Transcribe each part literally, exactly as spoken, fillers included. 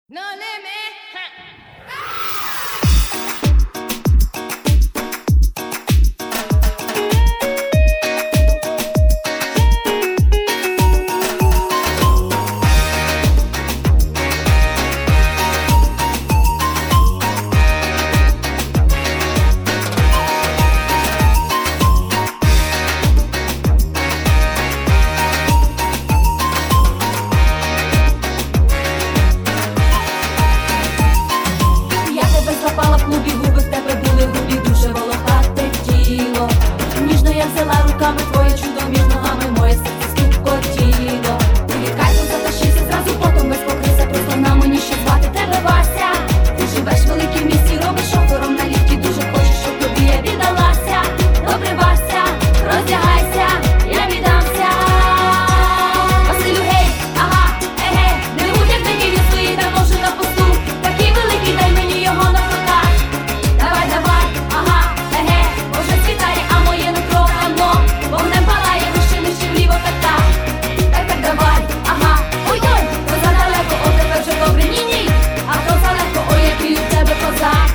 No limit. Запала в клубі, губи в тебе були грубі, дуже волохате тіло. Ніжно я взяла руками твоє чудо, між ногами моє серце стукотіло. Ти від кайфу затащився, зразу потом без покрився. Просто на мені ще звати тебе Вася. Ти живеш в великім місті, робиш шофером на ліфті. Дуже хочеш, щоб тобі я віддалася. Добре, Вася, роздягайся, я віддамся. Василю, гей, ага, еге, не будь як дикий свої, та може на посту. Такий великий, дай мені його на фронтах. Давай, давай, ага, еге, може світає, а моє нутро гамно. Вогнем палає, вище, нижче, вліво, так, так. Так, так, давай, ага, ой-ой, то задалеко, о, тепер вже добре, ні-ні. А то залегко, ой, який у тебе козак.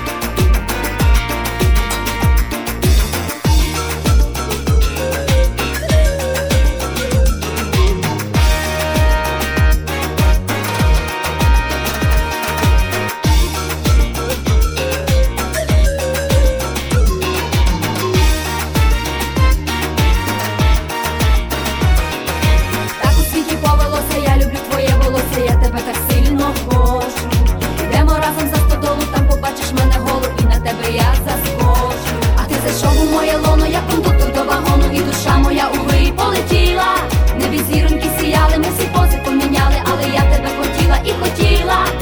Так у світі повелося, я люблю твоє волосся, я тебе так сильно хочу. Йдемо разом за стодолу, там побачиш мене голу, і на тебе я заскочу. А ти зайшов у моє лоно, як кондуктор до вагону, і душа моя у вирій полетіла. Небі зіроньки сіяли, ми всі пози поміняли, але я тебе хотіла і хотіла.